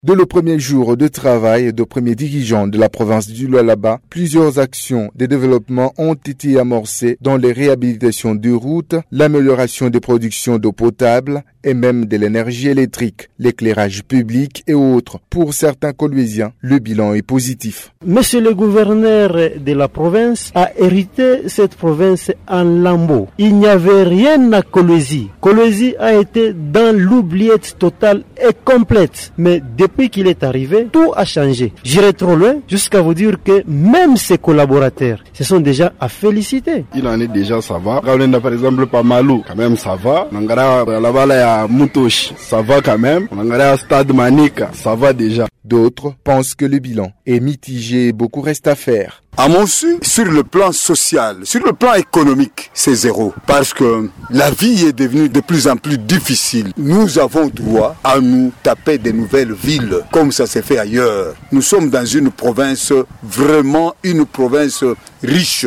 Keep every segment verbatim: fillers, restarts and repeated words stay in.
Dès le premier jour de travail de premiers dirigeants de la province du Lualaba, plusieurs actions de développement ont été amorcées dans les réhabilitations de routes, l'amélioration des productions d'eau potable et même de l'énergie électrique, l'éclairage public et autres. Pour certains Coluisiens, le bilan est positif. Monsieur le gouverneur de la province a hérité cette province en lambeaux. Il n'y avait rien à Kolwezi. Kolwezi a été dans l'oubliette totale et complète. Mais depuis qu'il est arrivé, tout a changé. J'irai trop loin jusqu'à vous dire que même ses collaborateurs se sont déjà à féliciter. Il en est déjà, ça va. Quand on a par exemple pas Malou, quand même ça va. Nangara là-bas là à Mutosh, ça va quand même. Nangara Stade Manika, ça va déjà. D'autres pensent que le bilan est mitigé et beaucoup reste à faire. À mon sens, sur le plan social, sur le plan économique, c'est zéro. Parce que la vie est devenue de plus en plus difficile. Nous avons droit à nous taper des nouvelles villes, comme ça s'est fait ailleurs. Nous sommes dans une province, vraiment une province riche.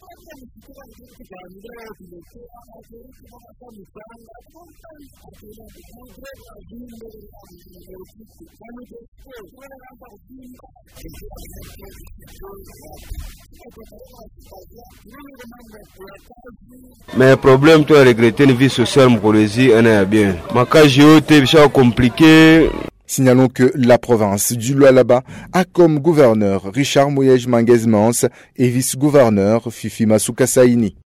Mais le problème, tu as regretté une vie sociale, mon Kolwezi, on est bien. Ma cas géoté, compliqué. Signalons que la province du Lualaba a comme gouverneur Richard Mouyej Manguez-Mans et vice-gouverneur Fifi Masuka Saini.